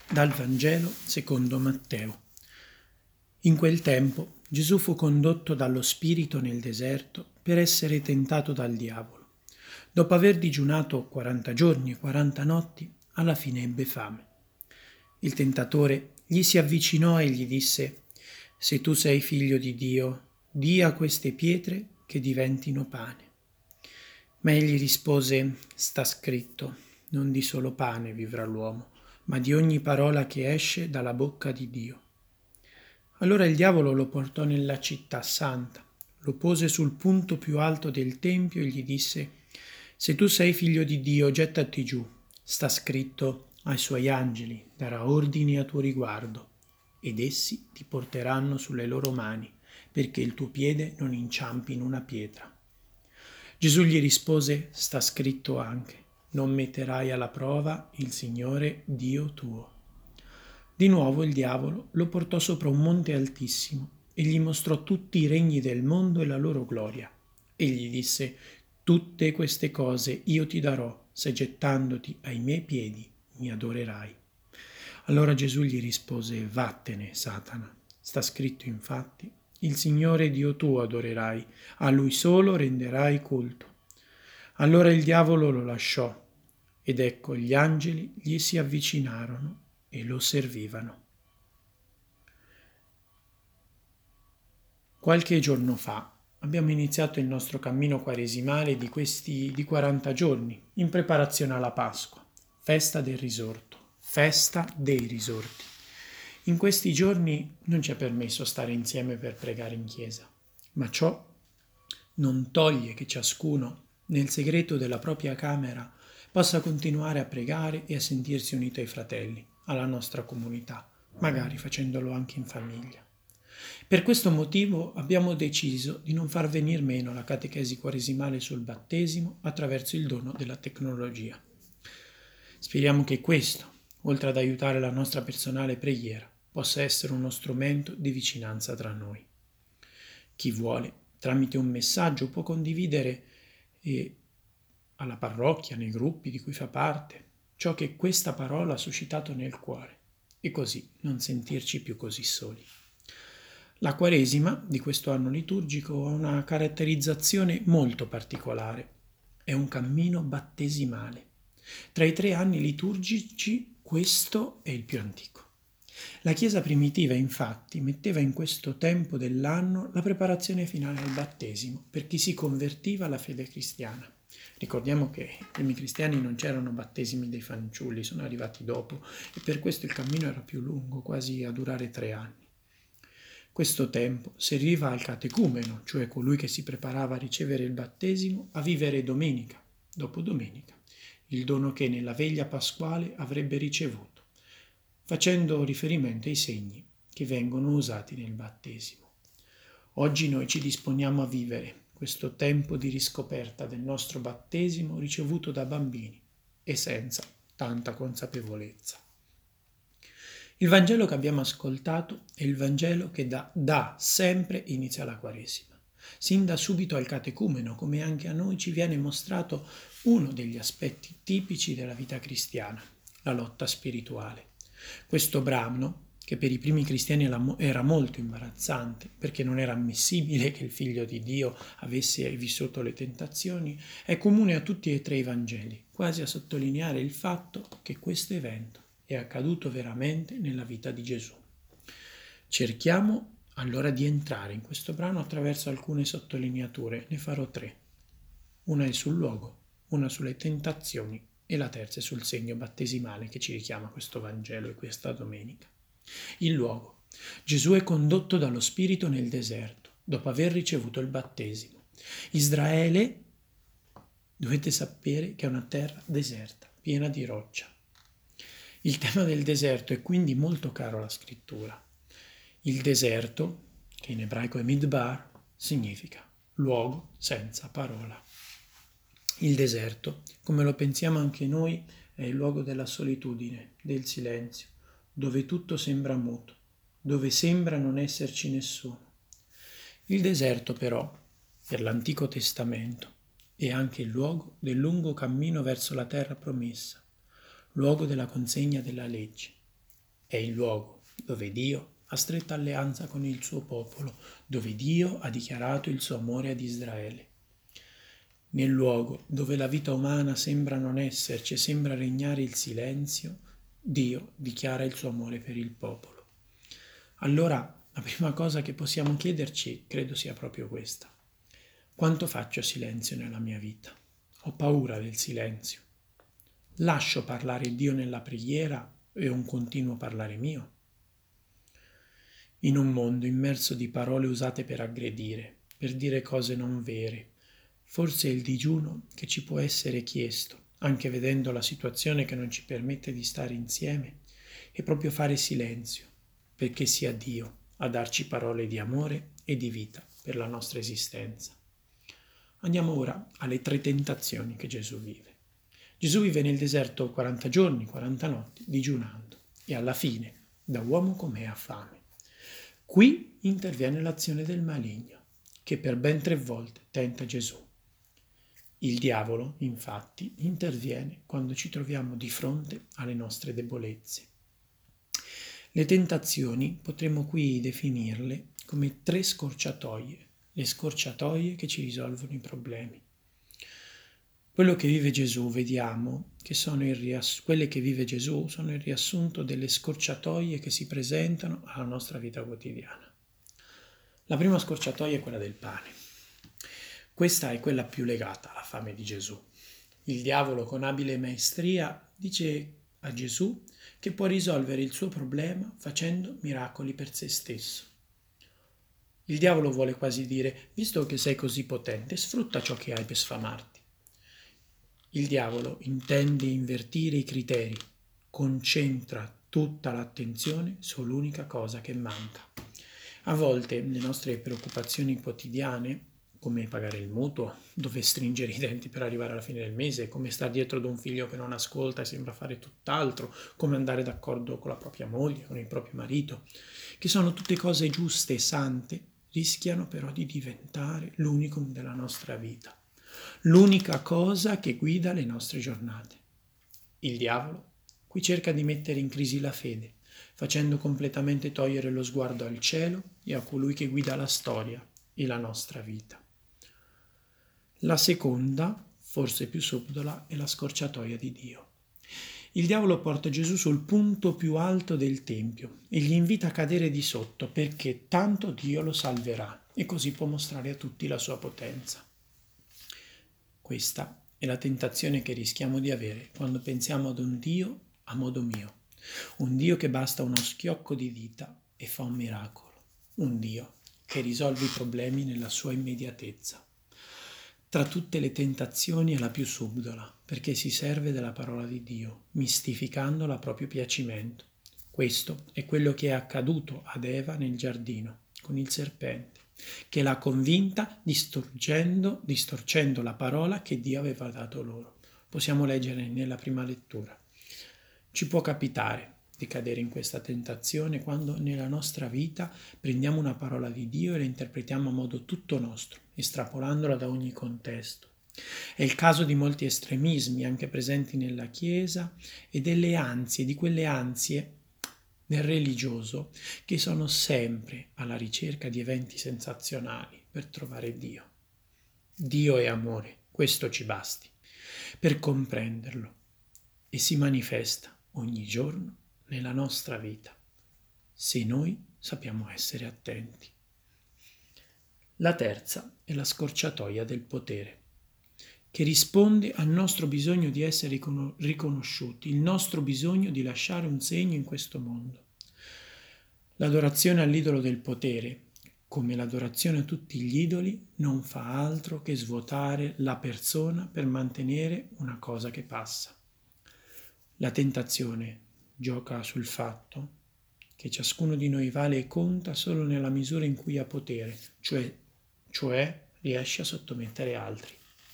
Dal Vangelo secondo Matteo. In quel tempo Gesù fu condotto dallo Spirito nel deserto per essere tentato dal diavolo. Dopo aver digiunato 40 giorni e 40 notti, alla fine ebbe fame. Il tentatore gli si avvicinò e gli disse: «Se tu sei figlio di Dio, di a queste pietre che diventino pane». Ma egli rispose: «Sta scritto, non di solo pane vivrà l'uomo, ma di ogni parola che esce dalla bocca di Dio». Allora il diavolo lo portò nella città santa, lo pose sul punto più alto del tempio e gli disse: «Se tu sei figlio di Dio, gettati giù. Sta scritto, ai suoi angeli darà ordini a tuo riguardo, ed essi ti porteranno sulle loro mani, perché il tuo piede non inciampi in una pietra». Gesù gli rispose: «Sta scritto anche, non metterai alla prova il Signore Dio tuo». Di nuovo il diavolo lo portò sopra un monte altissimo e gli mostrò tutti i regni del mondo e la loro gloria. E gli disse: «Tutte queste cose io ti darò, se gettandoti ai miei piedi mi adorerai». Allora Gesù gli rispose: «Vattene, Satana. Sta scritto infatti, il Signore Dio tuo adorerai, a Lui solo renderai culto». Allora il diavolo lo lasciò, ed ecco gli angeli gli si avvicinarono e lo servivano. Qualche giorno fa abbiamo iniziato il nostro cammino quaresimale di 40 giorni in preparazione alla Pasqua, festa del risorto, festa dei risorti. In questi giorni non ci è permesso stare insieme per pregare in chiesa, ma ciò non toglie che ciascuno, nel segreto della propria camera, possa continuare a pregare e a sentirsi unito ai fratelli, alla nostra comunità, magari facendolo anche in famiglia. Per questo motivo abbiamo deciso di non far venir meno la catechesi quaresimale sul battesimo attraverso il dono della tecnologia. Speriamo che questo, oltre ad aiutare la nostra personale preghiera, possa essere uno strumento di vicinanza tra noi. Chi vuole, tramite un messaggio, può condividere alla parrocchia, nei gruppi di cui fa parte, ciò che questa parola ha suscitato nel cuore, e così non sentirci più così soli. La Quaresima di questo anno liturgico ha una caratterizzazione molto particolare. È un cammino battesimale. Tra i 3 anni liturgici questo è il più antico. La Chiesa primitiva, infatti, metteva in questo tempo dell'anno la preparazione finale al battesimo per chi si convertiva alla fede cristiana. Ricordiamo che i primi cristiani non c'erano battesimi dei fanciulli, sono arrivati dopo, e per questo il cammino era più lungo, quasi a durare 3 anni. Questo tempo serviva al catecumeno, cioè colui che si preparava a ricevere il battesimo, a vivere domenica dopo domenica il dono che nella veglia pasquale avrebbe ricevuto, facendo riferimento ai segni che vengono usati nel battesimo. Oggi noi ci disponiamo a vivere questo tempo di riscoperta del nostro battesimo ricevuto da bambini e senza tanta consapevolezza. Il Vangelo che abbiamo ascoltato è il Vangelo che dà sempre inizio alla Quaresima. Sin da subito al catecumeno, come anche a noi, ci viene mostrato uno degli aspetti tipici della vita cristiana, la lotta spirituale. Questo brano, che per i primi cristiani era molto imbarazzante, perché non era ammissibile che il Figlio di Dio avesse vissuto le tentazioni, è comune a tutti e 3 i Vangeli, quasi a sottolineare il fatto che questo evento è accaduto veramente nella vita di Gesù. Cerchiamo allora di entrare in questo brano attraverso alcune sottolineature, ne farò 3. Una è sul luogo, una sulle tentazioni e la terza è sul segno battesimale che ci richiama questo Vangelo e questa domenica. Il luogo. Gesù è condotto dallo Spirito nel deserto, dopo aver ricevuto il battesimo. Israele, dovete sapere che è una terra deserta, piena di roccia. Il tema del deserto è quindi molto caro alla scrittura. Il deserto, che in ebraico è midbar, significa luogo senza parola. Il deserto, come lo pensiamo anche noi, è il luogo della solitudine, del silenzio, dove tutto sembra muto, dove sembra non esserci nessuno. Il deserto, però, per l'Antico Testamento, è anche il luogo del lungo cammino verso la terra promessa, luogo della consegna della legge. È il luogo dove Dio ha stretta alleanza con il suo popolo, dove Dio ha dichiarato il suo amore ad Israele. Nel luogo dove la vita umana sembra non esserci e sembra regnare il silenzio, Dio dichiara il suo amore per il popolo. Allora, la prima cosa che possiamo chiederci credo sia proprio questa. Quanto faccio silenzio nella mia vita? Ho paura del silenzio. Lascio parlare Dio nella preghiera o è un continuo parlare mio? In un mondo immerso di parole usate per aggredire, per dire cose non vere, forse è il digiuno che ci può essere chiesto, anche vedendo la situazione che non ci permette di stare insieme, è proprio fare silenzio, perché sia Dio a darci parole di amore e di vita per la nostra esistenza. Andiamo ora alle 3 tentazioni che Gesù vive. Gesù vive nel deserto 40 giorni, 40 notti, digiunando, e alla fine, da uomo com'è, ha fame. Qui interviene l'azione del maligno, che per ben 3 volte tenta Gesù. Il diavolo, infatti, interviene quando ci troviamo di fronte alle nostre debolezze. Le tentazioni potremmo qui definirle come 3 scorciatoie, le scorciatoie che ci risolvono i problemi. Quello che vive Gesù, vediamo che quelle che vive Gesù sono il riassunto delle scorciatoie che si presentano alla nostra vita quotidiana. La prima scorciatoia è quella del pane. Questa è quella più legata alla fame di Gesù. Il diavolo con abile maestria dice a Gesù che può risolvere il suo problema facendo miracoli per se stesso. Il diavolo vuole quasi dire, visto che sei così potente, sfrutta ciò che hai per sfamarti. Il diavolo intende invertire i criteri, concentra tutta l'attenzione sull'unica cosa che manca. A volte le nostre preoccupazioni quotidiane, come pagare il mutuo, dove stringere i denti per arrivare alla fine del mese, come star dietro ad un figlio che non ascolta e sembra fare tutt'altro, come andare d'accordo con la propria moglie, con il proprio marito, che sono tutte cose giuste e sante, rischiano però di diventare l'unicum della nostra vita. L'unica cosa che guida le nostre giornate. Il diavolo qui cerca di mettere in crisi la fede, facendo completamente togliere lo sguardo al cielo e a colui che guida la storia e la nostra vita. La seconda, forse più subdola, è la scorciatoia di Dio. Il diavolo porta Gesù sul punto più alto del Tempio e gli invita a cadere di sotto perché tanto Dio lo salverà e così può mostrare a tutti la sua potenza. Questa è la tentazione che rischiamo di avere quando pensiamo ad un Dio a modo mio, un Dio che basta uno schiocco di dita e fa un miracolo, un Dio che risolve i problemi nella sua immediatezza. Tra tutte le tentazioni è la più subdola, perché si serve della parola di Dio, mistificandola a proprio piacimento. Questo è quello che è accaduto ad Eva nel giardino, con il serpente, che l'ha convinta distorcendo la parola che Dio aveva dato loro. Possiamo leggere nella prima lettura. Ci può capitare di cadere in questa tentazione quando nella nostra vita prendiamo una parola di Dio e la interpretiamo a modo tutto nostro, estrapolandola da ogni contesto. È il caso di molti estremismi anche presenti nella Chiesa e delle ansie, di quelle ansie del religioso che sono sempre alla ricerca di eventi sensazionali per trovare Dio. Dio è amore, questo ci basti per comprenderlo e si manifesta ogni giorno nella nostra vita, se noi sappiamo essere attenti. La terza è la scorciatoia del potere, che risponde al nostro bisogno di essere riconosciuti, il nostro bisogno di lasciare un segno in questo mondo. L'adorazione all'idolo del potere, come l'adorazione a tutti gli idoli, non fa altro che svuotare la persona per mantenere una cosa che passa. La tentazione gioca sul fatto che ciascuno di noi vale e conta solo nella misura in cui ha potere, cioè riesce a sottomettere altri.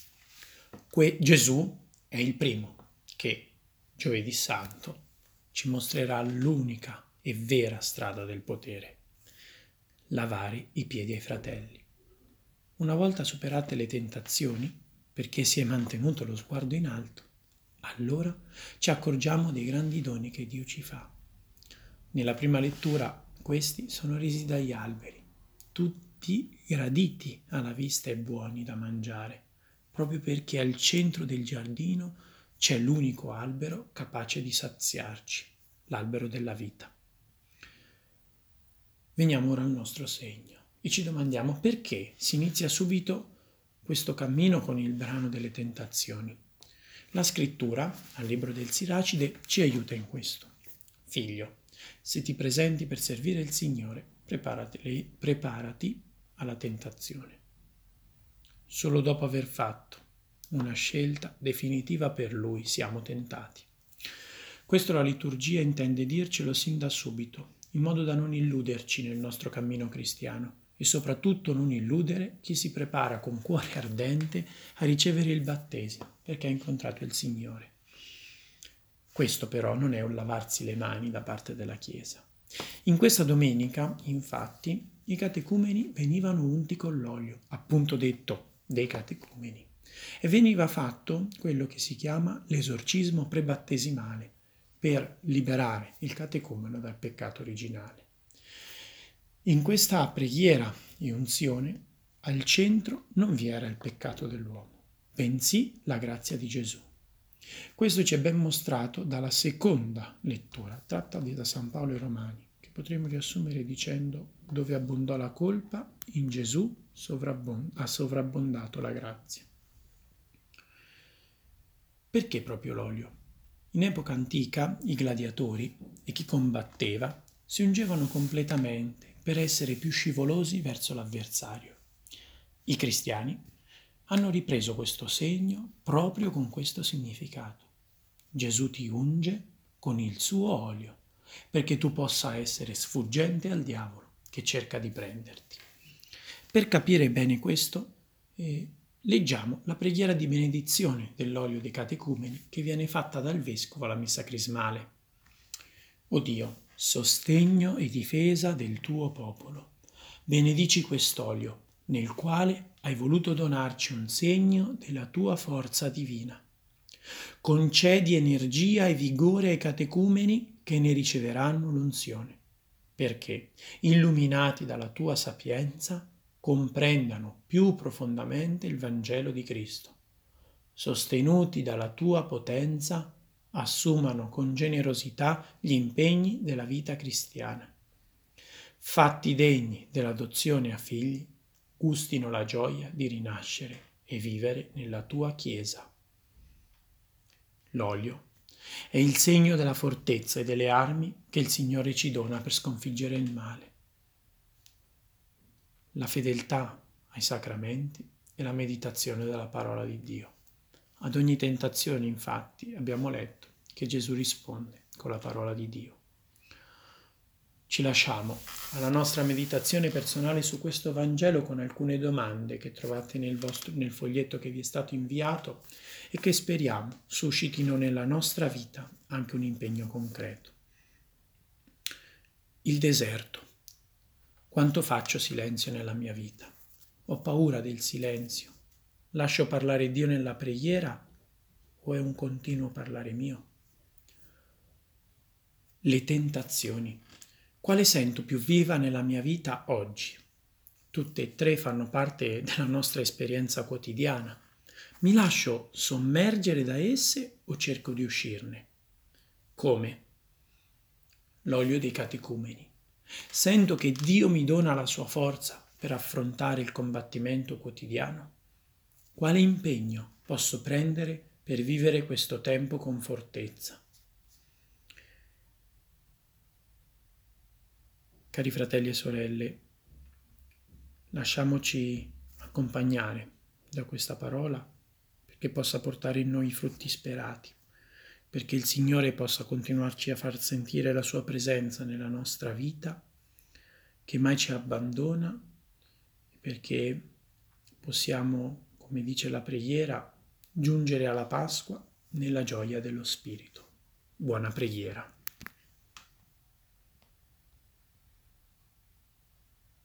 Gesù è il primo che, giovedì santo, ci mostrerà l'unica e vera strada del potere: lavare i piedi ai fratelli. Una volta superate le tentazioni, perché si è mantenuto lo sguardo in alto, allora ci accorgiamo dei grandi doni che Dio ci fa. Nella prima lettura questi sono resi dagli alberi, tutti graditi alla vista e buoni da mangiare, proprio perché al centro del giardino c'è l'unico albero capace di saziarci, l'albero della vita. Veniamo ora al nostro segno e ci domandiamo perché si inizia subito questo cammino con il brano delle tentazioni. La scrittura, al libro del Siracide, ci aiuta in questo. Figlio, se ti presenti per servire il Signore, preparati alla tentazione. Solo dopo aver fatto una scelta definitiva per Lui siamo tentati. Questo la liturgia intende dircelo sin da subito, in modo da non illuderci nel nostro cammino cristiano e soprattutto non illudere chi si prepara con cuore ardente a ricevere il battesimo perché ha incontrato il Signore. Questo però non è un lavarsi le mani da parte della Chiesa. In questa domenica, infatti, i catecumeni venivano unti con l'olio, appunto detto dei catecumeni, e veniva fatto quello che si chiama l'esorcismo prebattesimale per liberare il catecumeno dal peccato originale. In questa preghiera e unzione al centro non vi era il peccato dell'uomo, bensì la grazia di Gesù. Questo ci è ben mostrato dalla seconda lettura, tratta da San Paolo ai Romani, che potremmo riassumere dicendo: dove abbondò la colpa, in Gesù ha sovrabbondato la grazia. Perché proprio l'olio? In epoca antica i gladiatori e chi combatteva si ungevano completamente per essere più scivolosi verso l'avversario. I cristiani hanno ripreso questo segno proprio con questo significato. Gesù ti unge con il suo olio perché tu possa essere sfuggente al diavolo che cerca di prenderti. Per capire bene questo, leggiamo la preghiera di benedizione dell'olio dei catecumeni che viene fatta dal vescovo alla messa crismale. O Dio, sostegno e difesa del tuo popolo, benedici quest'olio nel quale hai voluto donarci un segno della tua forza divina. Concedi energia e vigore ai catecumeni che ne riceveranno l'unzione, perché, illuminati dalla tua sapienza, comprendano più profondamente il Vangelo di Cristo. Sostenuti dalla tua potenza, assumano con generosità gli impegni della vita cristiana. Fatti degni dell'adozione a figli, gustino la gioia di rinascere e vivere nella tua Chiesa. L'olio è il segno della fortezza e delle armi che il Signore ci dona per sconfiggere il male. La fedeltà ai sacramenti e la meditazione della parola di Dio. Ad ogni tentazione, infatti, abbiamo letto che Gesù risponde con la parola di Dio. Ci lasciamo alla nostra meditazione personale su questo Vangelo con alcune domande che trovate nel foglietto che vi è stato inviato e che speriamo suscitino nella nostra vita anche un impegno concreto. Il deserto. Quanto faccio silenzio nella mia vita? Ho paura del silenzio. Lascio parlare Dio nella preghiera o è un continuo parlare mio? Le tentazioni. Quale sento più viva nella mia vita oggi? Tutte e tre fanno parte della nostra esperienza quotidiana. Mi lascio sommergere da esse o cerco di uscirne? Come? L'olio dei catecumeni. Sento che Dio mi dona la sua forza per affrontare il combattimento quotidiano. Quale impegno posso prendere per vivere questo tempo con fortezza? Cari fratelli e sorelle, lasciamoci accompagnare da questa parola perché possa portare in noi i frutti sperati, perché il Signore possa continuarci a far sentire la sua presenza nella nostra vita, che mai ci abbandona, perché possiamo, come dice la preghiera, giungere alla Pasqua nella gioia dello Spirito. Buona preghiera.